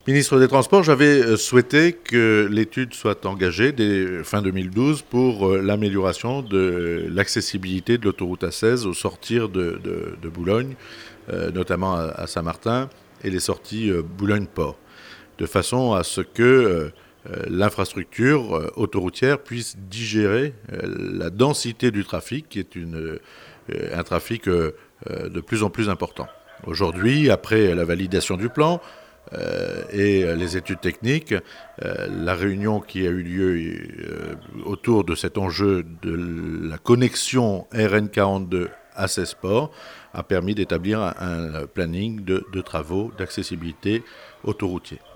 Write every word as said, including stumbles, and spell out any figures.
Ministre des Transports, j'avais souhaité que l'étude soit engagée dès fin deux mille douze pour l'amélioration de l'accessibilité de l'autoroute A seize au sortir de, de, de Boulogne, euh, notamment à, à Saint-Martin, et les sorties euh, Boulogne-Port, de façon à ce que euh, l'infrastructure euh, autoroutière puisse digérer euh, la densité du trafic, qui est une, euh, un trafic euh, de plus en plus important. Aujourd'hui, après la validation du plan, Euh, et les études techniques, euh, la réunion qui a eu lieu euh, autour de cet enjeu de la connexion R N quarante-deux à seize ports a permis d'établir un, un planning de, de travaux d'accessibilité autoroutier.